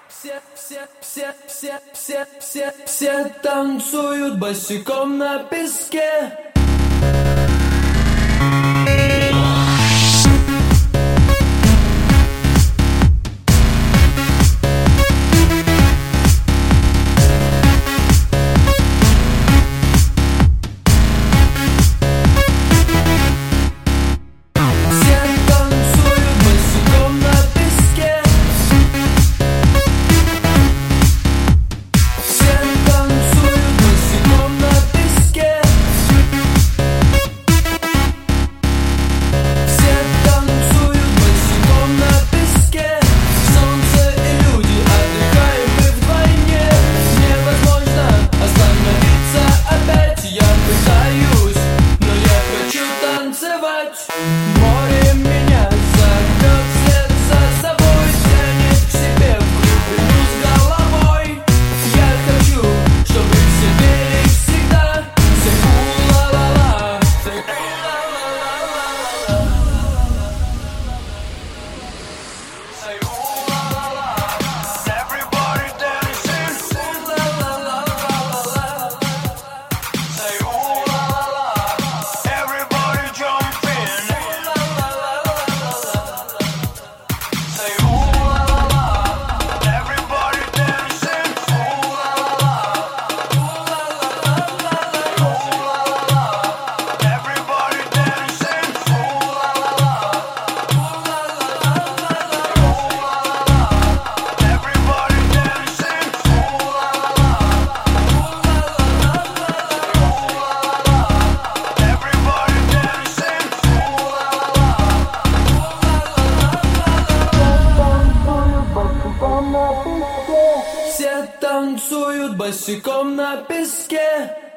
Все танцуют босиком на песке. Море меня зовет вслед за собой, тянет к себе в глубину с головой. Я хочу, чтобы все пели всегда. Say у-ла-ла-ла, say у-ла-ла-ла-ла-ла, say у-ла-ла-ла. Everybody dancing, у-ла-ла-ла-ла-ла-ла, say у-ла-ла-ла. Everybody jumping. Все танцуют босиком на песке.